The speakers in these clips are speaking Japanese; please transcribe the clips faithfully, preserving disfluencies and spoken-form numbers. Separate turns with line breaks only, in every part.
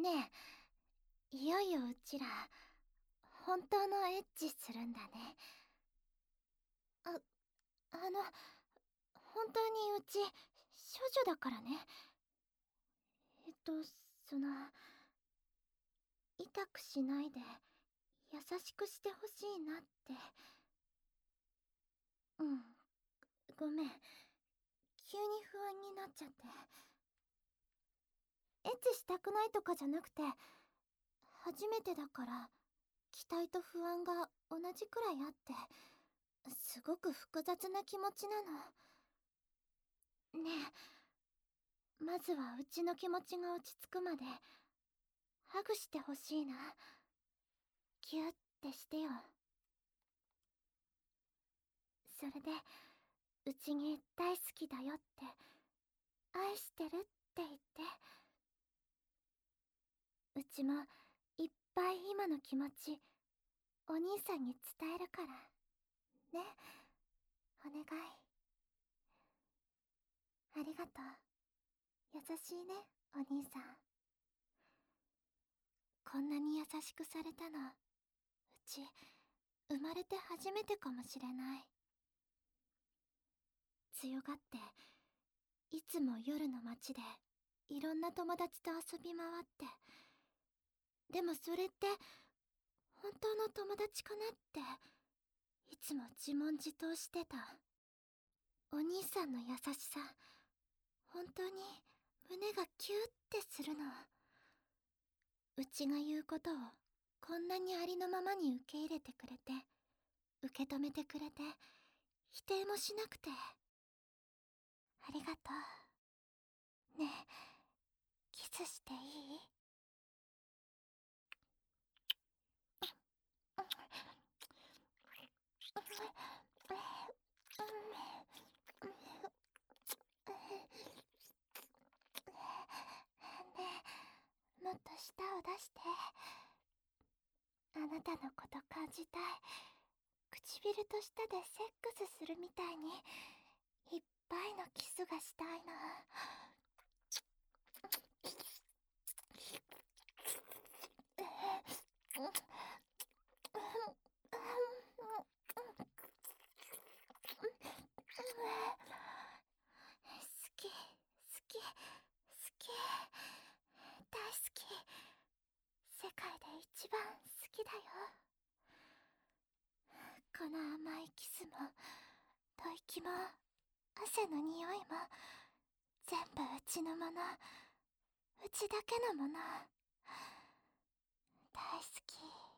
ねえ、いよいようちら本当のエッチするんだね。あ、あの、本当にうち処女だからね。えっと、その、痛くしないで優しくしてほしいなって。うん、ごめん、急に不安になっちゃって。エッチしたくないとかじゃなくて、初めてだから期待と不安が同じくらいあって、すごく複雑な気持ちなの。ねえ、まずはうちの気持ちが落ち着くまでハグしてほしいな。ギュッてしてよ。それでうちに大好きだよって、愛してるって言って。うちもいっぱい今の気持ちお兄さんに伝えるからね。お願い。ありがとう。優しいね、お兄さん。こんなに優しくされたの、うち生まれて初めてかもしれない。強がっていつも夜の街でいろんな友達と遊び回って、でもそれって本当の友達かなっていつも自問自答してた。お兄さんの優しさ、本当に胸がキューってするの。うちが言うことをこんなにありのままに受け入れてくれて、受け止めてくれて、否定もしなくて。ありがとう。ねえ、キスしていい？ねえ、もっと舌を出して。あなたのこと感じたい。唇と舌でセックスするみたいにいっぱいのキスがしたいの。好き、好き、好き、大好き。世界で一番好きだよ。この甘いキスも吐息も汗の匂いも全部うちのもの、うちだけのもの。大好き。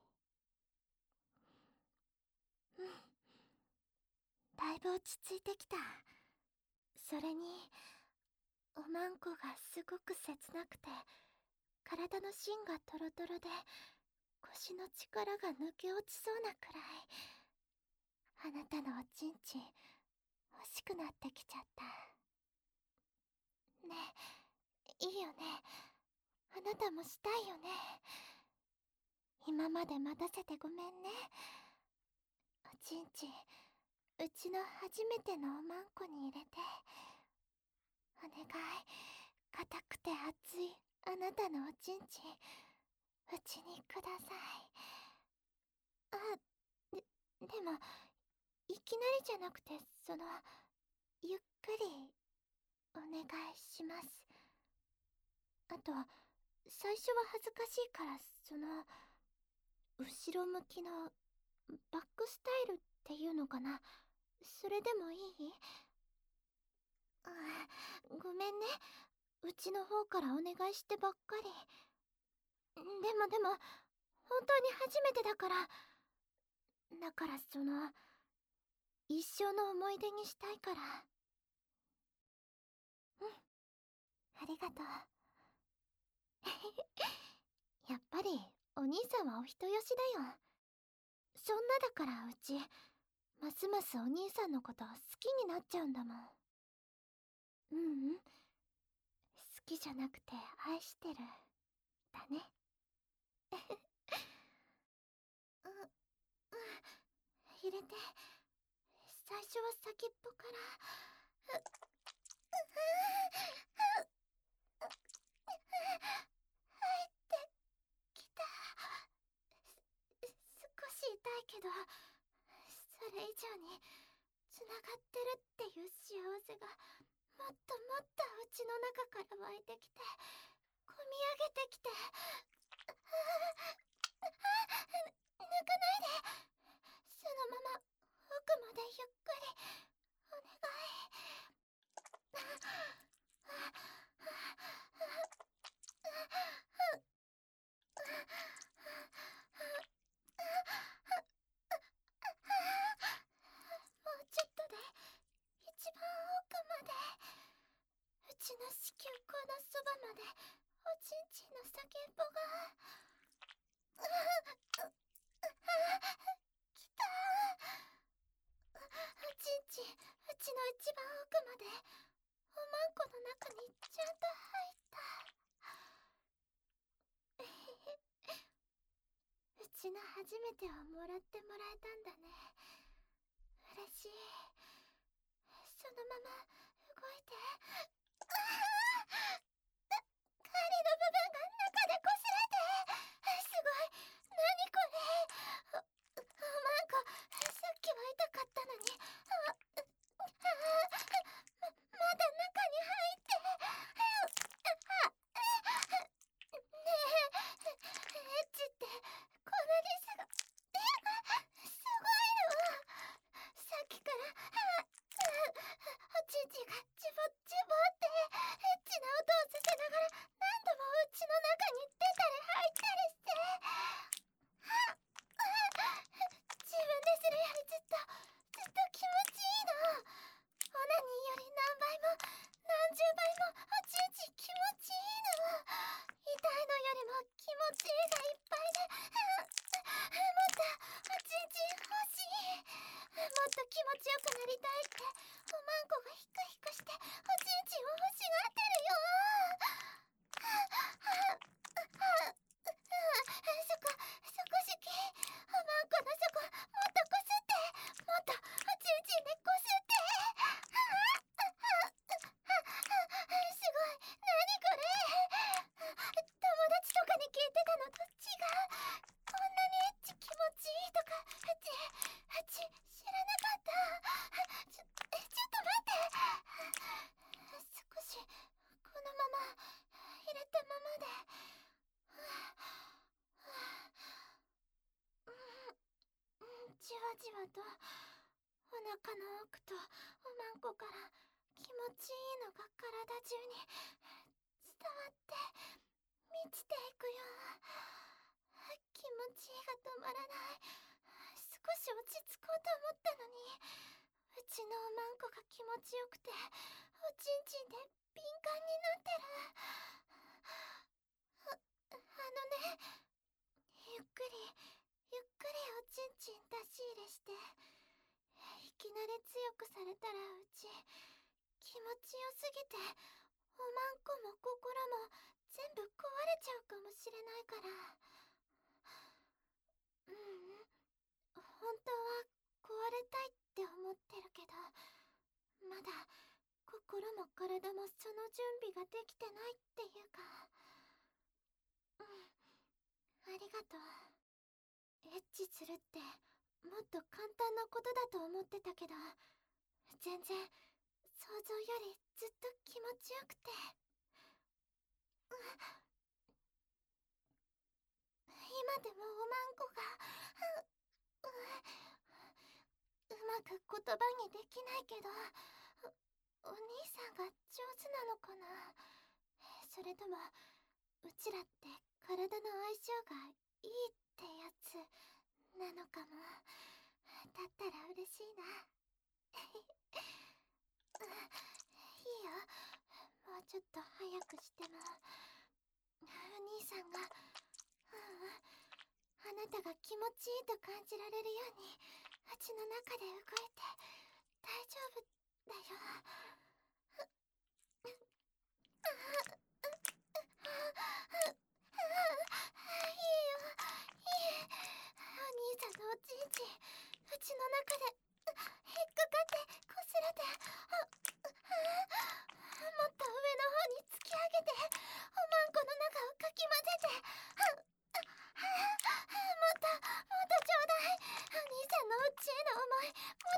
うん、だいぶ落ち着いてきた。それにおまんこがすごく切なくて、体の芯がトロトロで腰の力が抜け落ちそうなくらい。あなたのおちんちん欲しくなってきちゃった。ねえ、いいよね。あなたもしたいよね。今まで待たせてごめんね。おちんちんうちの初めてのおまんこに入れて。お願い、硬くて熱いあなたのおちんちんうちにください。あ、で、でもいきなりじゃなくて、その、ゆっくりお願いします。あと、最初は恥ずかしいから、その、後ろ向きのバックスタイルっていうのかな、それでもいい？あ、ごめんね、うちの方からお願いしてばっかり。でもでも本当に初めてだから。だからその、一生の思い出にしたいから。うん、ありがとう。やっぱりお兄さんはお人よしだよ。そんなだからうちますますお兄さんのこと好きになっちゃうんだもん。ううん、好きじゃなくて愛してるだね。う、うん、入れて。最初は先っぽから。う、う、う、う、入って上につながってるっていう幸せがもっともっとうちの中から湧いてきて、こみ上げてきて。泣かないで。そのまま奥までゆっくりお願い。もうちょっとで一番奥まで。うちの子宮口のそばまでおちんちんの叫っぽが。来たー。おちんちんうちの一番奥までおまんこの中にちゃんと入った。うちの初めてをもらってもらえたんだね。嬉しい。そのまま動いて。ああ、狩りの部分が中でこすれて。すごい。何これ。お、おまんこ、さっきは痛かったのに。あ、あ、ま、まだ中に入って。あ、ねえ、エッチってこんなにすご、すごいの。さっきから、おちんちんがジュボジュボってエッチな音をさせながら何度もうちの中に出たり入ったりして。自分でするよりずっとずっと気持ちいいの。オナニーより何倍も何十倍もおちんちん気持ちいいの。痛いのよりも気持ちいいがいっぱいで。もっとおちんちん欲しい。もっと気持ちよくなりたいっておまんこがヒクヒクしておちんちんを欲しがってるよ。そこ、そこ好き。おまんこのそこもっとこすって。もっとおちんちんでこすって。すごい。何これ。友達とかに聞いてたのと違う。こんなにエッチ気持ちいいとかうちうち知らなかった。ちょちょっと待って。少しこのまま入れたままで。うん、じわじわとお腹の奥とおまんこから気持ちいいのが体中に伝わって満ちていくよ。気持ちいいが止まらない。少し落ち着こうと思ったのに、うちのおまんこが気持ちよくておちんちんで敏感になってる。あ、あのね、ゆっくりゆっくりおちんちん出し入れして。いきなり強くされたらうち気持ちよすぎておまんこも心も全部壊れちゃうかもしれないから。ううん、本当は壊れたいって思ってるけど、まだ心も体もその準備ができてないっていうか。うん、ありがとう。エッチするってもっと簡単なことだと思ってたけど、全然想像よりずっと気持ちよくて。今でもおまんこがう、う、うまく言葉にできないけど、お兄さんが上手なのかな。それともうちらって体の相性がいいってやつなのかも。だったら嬉しいな。いいよ、もうちょっと早くしても。お兄さんが、うん、あなたが気持ちいいと感じられるようにうちの中で動いて大丈夫だよ。いいよ、いい。お兄さんのおちんちんうちの中で引っかかってこすれて、もっと上の方に突き上げておまんこの中をかき混ぜて。もっともっとちょうだい。お兄さんのうちへの思いもっ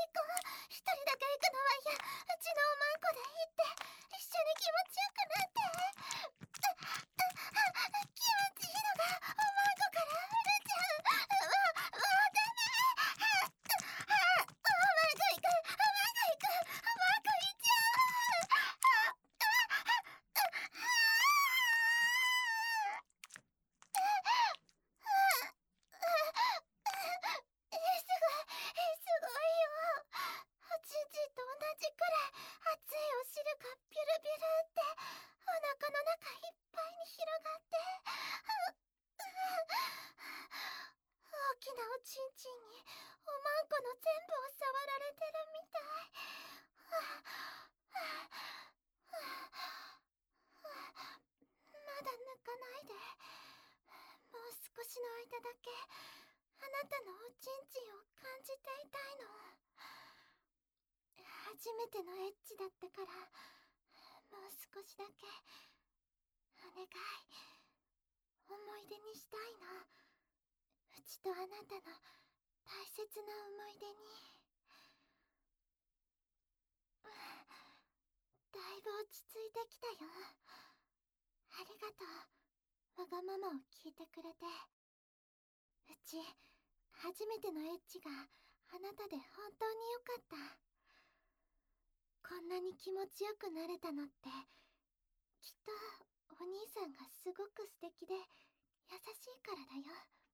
一人だけ行くのは嫌。うちのおまんこで行って一緒に気持ちよくなって。気持ちいいのがおまんこから出ちゃう。わ、わかんねえ。おまんこ行く、おまんこ行く、おまんこ行っちゃう。え、すごい、え、すごいよ。おちんちんと同じくらい熱いお汁がビュルビュルってお腹の中いっぱいに広がって、大きなおちんちんにおまんこの全部を触られてるみたい。まだ抜かないで。もう少しの間だけあなたのおちんちんを感じていたいの。初めてのエッチだったから、もう少しだけお願い、思い出にしたいの。うちとあなたの大切な思い出に。だいぶ落ち着いてきたよ。ありがとう、わがままを聞いてくれて。うち初めてのエッチがあなたで本当によかった。こんなに気持ちよくなれたのってきっとお兄さんがすごく素敵で優しいからだよ。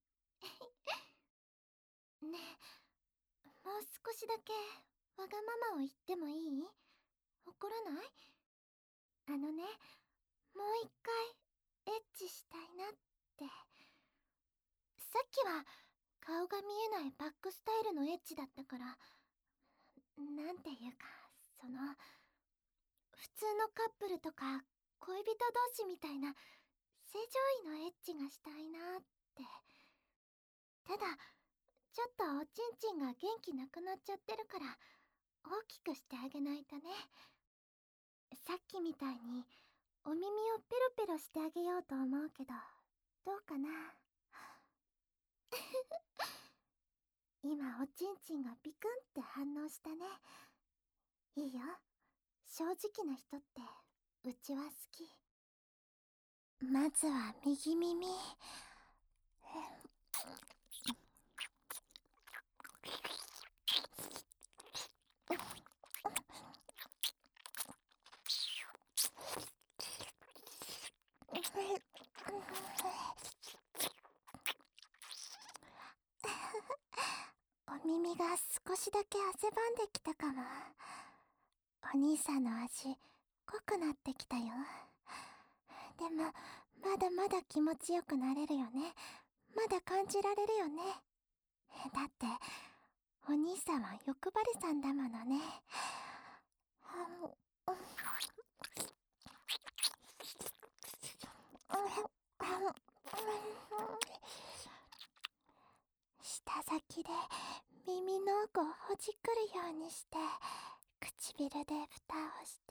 ねえ、もう少しだけわがままを言ってもいい？怒らない？あのね、もう一回エッチしたいなって。さっきは顔が見えないバックスタイルのエッチだったから、なんていうか、その普通のカップルとか恋人同士みたいな正常位のエッチがしたいなって。ただちょっとおちんちんが元気なくなっちゃってるから大きくしてあげないとね。さっきみたいにお耳をペロペロしてあげようと思うけど、どうかな。今おちんちんがビクンって反応したね。いいよ、正直な人ってうちは好き。まずは右耳。お耳が少しだけ汗ばんできたかも。お兄さんの味濃くなってきたよ。でもまだまだ気持ちよくなれるよね。まだ感じられるよね。だってお兄さんは欲張りさんだものね。舌先で耳の奥をほじくるようにして唇で蓋をして。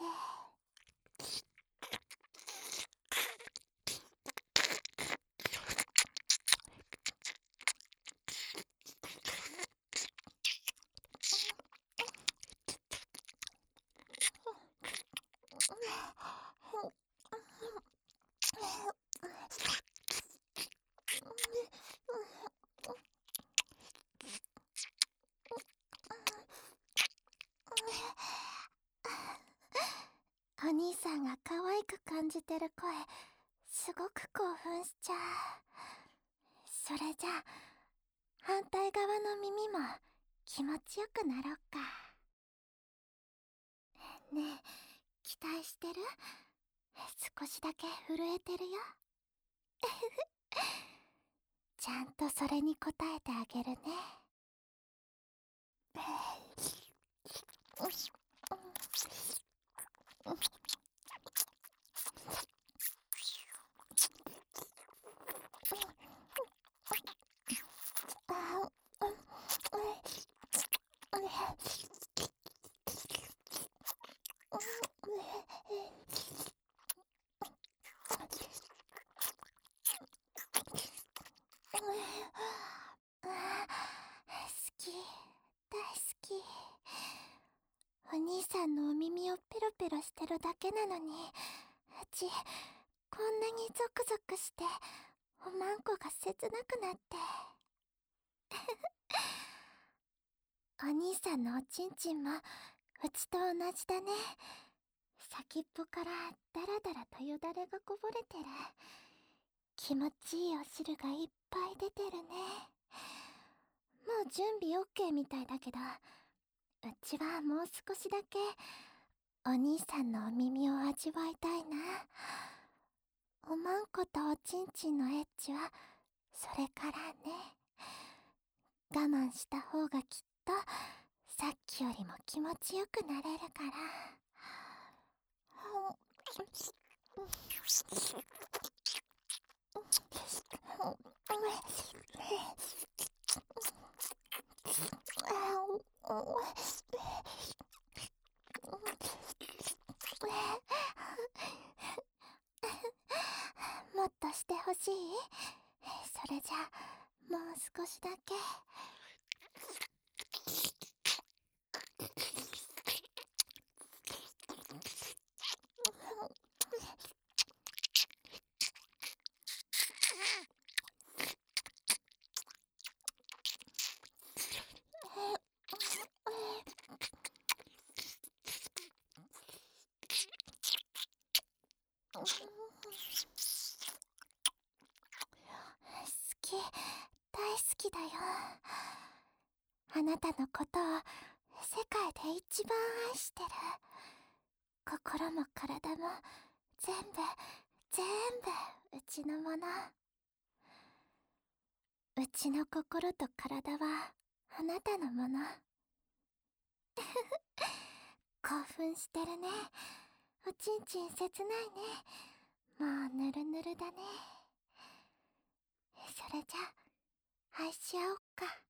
お兄さんが可愛く感じてる声、すごく興奮しちゃう。それじゃあ反対側の耳も気持ちよくなろっか。ねえ、期待してる？少しだけ震えてるよ。ちゃんとそれに応えてあげるね。好き、大好き。 お兄さんのお耳をペロペロしてるだけなのに、うち、こんなにゾクゾクして、おまんこが切なくなって。お兄さんのおちんちんも、うちと同じだね。先っぽからダラダラとよだれがこぼれてる。気持ちいいお汁がいっぱい出てるね。もう準備 オーケー みたいだけど、うちはもう少しだけお兄さんのお耳を味わいたいな。おまんことおちんちんのエッチはそれからね。我慢した方がきっとさっきよりも気持ちよくなれるから。もっとしてほしい？それじゃもう少しだけ。好き、大好きだよ。あなたのことを世界で一番愛してる。心も体も全部全部うちのもの。うちの心と体はあなたのもの。興奮してるね。おちんちん切ないね。もうぬるぬるだね。それじゃ愛し合おっか。